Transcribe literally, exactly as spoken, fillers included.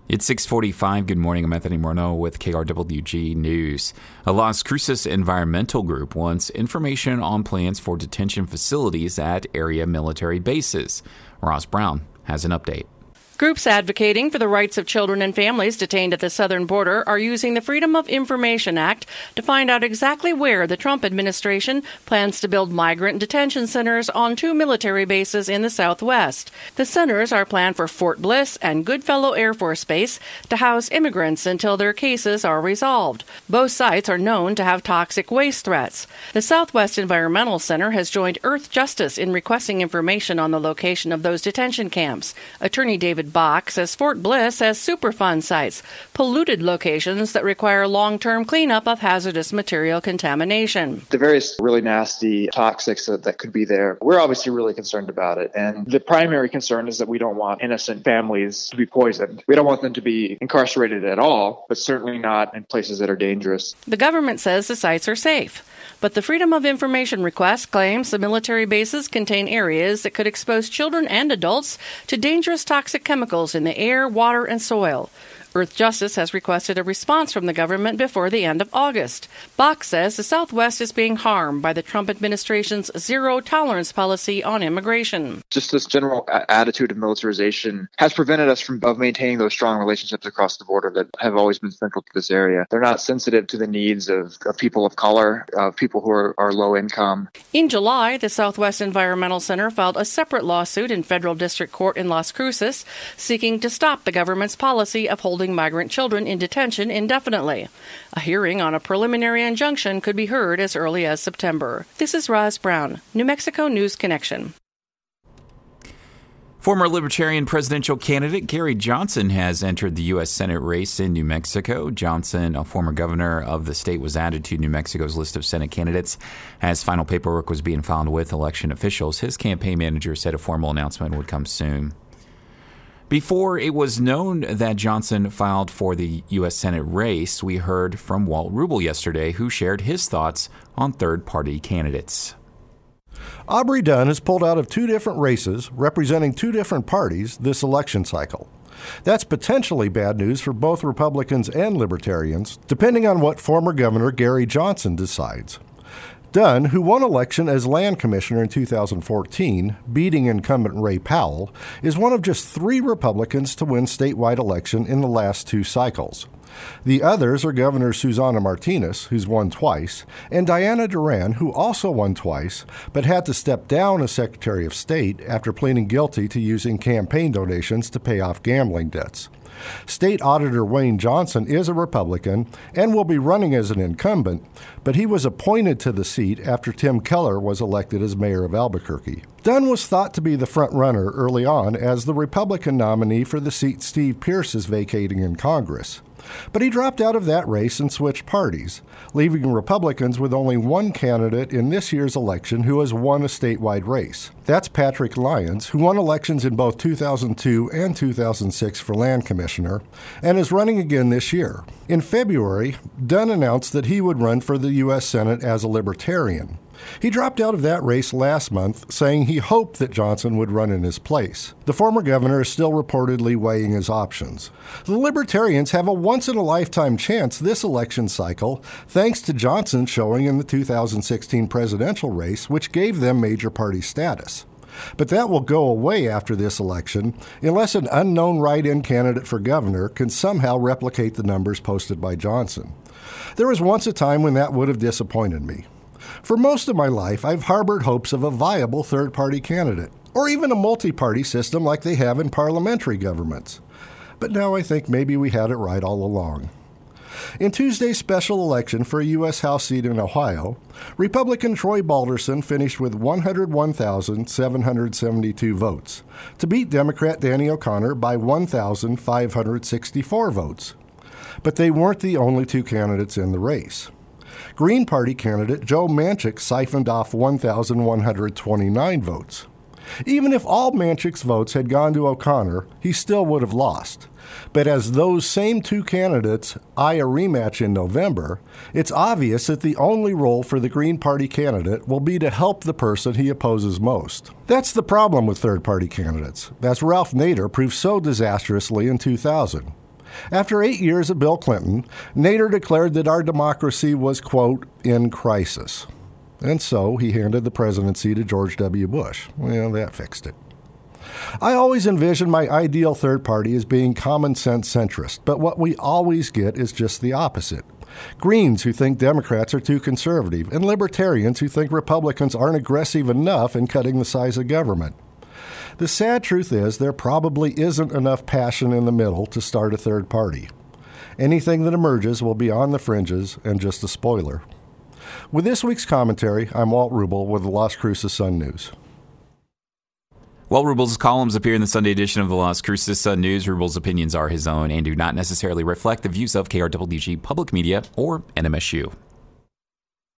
It's six forty-five. Good morning. I'm Anthony Morneau with K R W G News. A Las Cruces environmental group wants information on plans for detention facilities at area military bases. Ross Brown has an update. Groups advocating for the rights of children and families detained at the southern border are using the Freedom of Information Act to find out exactly where the Trump administration plans to build migrant detention centers on two military bases in the Southwest. The centers are planned for Fort Bliss and Goodfellow Air Force Base to house immigrants until their cases are resolved. Both sites are known to have toxic waste threats. The Southwest Environmental Center has joined Earth Justice in requesting information on the location of those detention camps. Attorney David Bach says Fort Bliss has Superfund sites, polluted locations that require long-term cleanup of hazardous material contamination. The various really nasty toxics that, that could be there, we're obviously really concerned about it. And the primary concern is that we don't want innocent families to be poisoned. We don't want them to be incarcerated at all, but certainly not in places that are dangerous. The government says the sites are safe. But the Freedom of Information request claims the military bases contain areas that could expose children and adults to dangerous toxic chemicals in the air, water, and soil. Earth Justice has requested a response from the government before the end of August. Bach says the Southwest is being harmed by the Trump administration's zero-tolerance policy on immigration. Just this general a- attitude of militarization has prevented us from of maintaining those strong relationships across the border that have always been central to this area. They're not sensitive to the needs of, of people of color, of people who are, are low income. In July, the Southwest Environmental Center filed a separate lawsuit in federal district court in Las Cruces, seeking to stop the government's policy of holding migrant children in detention indefinitely. A hearing on a preliminary injunction could be heard as early as September. This is Roz Brown, New Mexico News Connection. Former Libertarian presidential candidate Gary Johnson has entered the U S Senate race in New Mexico. Johnson, a former governor of the state, was added to New Mexico's list of Senate candidates as final paperwork was being filed with election officials. His campaign manager said a formal announcement would come soon. Before it was known that Johnson filed for the U S Senate race, we heard from Walt Rubel yesterday, who shared his thoughts on third-party candidates. Aubrey Dunn has pulled out of two different races representing two different parties this election cycle. That's potentially bad news for both Republicans and Libertarians, depending on what former Governor Gary Johnson decides. Dunn, who won election as land commissioner in two thousand fourteen, beating incumbent Ray Powell, is one of just three Republicans to win statewide election in the last two cycles. The others are Governor Susana Martinez, who's won twice, and Diana Duran, who also won twice, but had to step down as Secretary of State after pleading guilty to using campaign donations to pay off gambling debts. State Auditor Wayne Johnson is a Republican and will be running as an incumbent, but he was appointed to the seat after Tim Keller was elected as mayor of Albuquerque. Dunn was thought to be the front runner early on as the Republican nominee for the seat Steve Pearce is vacating in Congress. But he dropped out of that race and switched parties, leaving Republicans with only one candidate in this year's election who has won a statewide race. That's Patrick Lyons, who won elections in both two thousand two and two thousand six for land commissioner, and is running again this year. In February, Dunn announced that he would run for the U S Senate as a Libertarian. He dropped out of that race last month, saying he hoped that Johnson would run in his place. The former governor is still reportedly weighing his options. The Libertarians have a once-in-a-lifetime chance this election cycle, thanks to Johnson showing in the two thousand sixteen presidential race, which gave them major party status. But that will go away after this election unless an unknown write-in candidate for governor can somehow replicate the numbers posted by Johnson. There was once a time when that would have disappointed me. For most of my life, I've harbored hopes of a viable third-party candidate, or even a multi-party system like they have in parliamentary governments. But now I think maybe we had it right all along. In Tuesday's special election for a U S House seat in Ohio, Republican Troy Balderson finished with one hundred one thousand seven hundred seventy-two votes, to beat Democrat Danny O'Connor by one thousand five hundred sixty-four votes. But they weren't the only two candidates in the race. Green Party candidate Joe Manchin siphoned off one thousand one hundred twenty-nine votes. Even if all Manchin's votes had gone to O'Connor, he still would have lost. But as those same two candidates eye a rematch in November, it's obvious that the only role for the Green Party candidate will be to help the person he opposes most. That's the problem with third-party candidates, as Ralph Nader proved so disastrously in two thousand. After eight years of Bill Clinton, Nader declared that our democracy was, quote, in crisis. And so he handed the presidency to George W. Bush. Well, that fixed it. I always envisioned my ideal third party as being common sense centrist, but what we always get is just the opposite. Greens who think Democrats are too conservative, and libertarians who think Republicans aren't aggressive enough in cutting the size of government. The sad truth is there probably isn't enough passion in the middle to start a third party. Anything that emerges will be on the fringes and just a spoiler. With this week's commentary, I'm Walt Rubel with the Las Cruces Sun News. While Rubel's columns appear in the Sunday edition of the Las Cruces Sun News, Rubel's opinions are his own and do not necessarily reflect the views of K R W G Public Media or N M S U.